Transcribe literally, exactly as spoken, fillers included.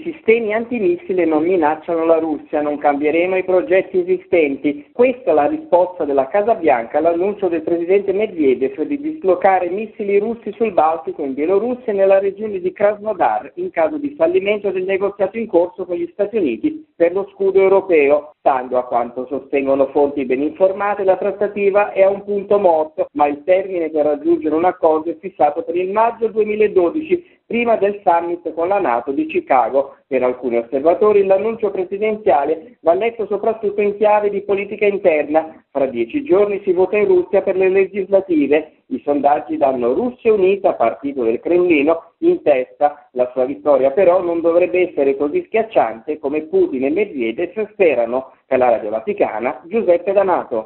I sistemi antimissile non minacciano la Russia, non cambieremo i progetti esistenti. Questa è la risposta della Casa Bianca all'annuncio del presidente Medvedev di dislocare missili russi sul Baltico, in Bielorussia e nella regione di Krasnodar in caso di fallimento del negoziato in corso con gli Stati Uniti per lo scudo europeo. Stando a quanto sostengono fonti ben informate, la trattativa è a un punto morto, ma il termine per raggiungere un accordo è fissato per il maggio duemiladodici, prima del summit con la NATO di Chicago. Per alcuni osservatori l'annuncio presidenziale va letto soprattutto in chiave di politica interna. Fra dieci giorni si vota in Russia per le legislative. I sondaggi danno Russia Unita, partito del Cremlino, in testa. La sua vittoria però non dovrebbe essere così schiacciante come Putin e Medvedev sperano. Per la Radio Vaticana, Giuseppe D'Amato.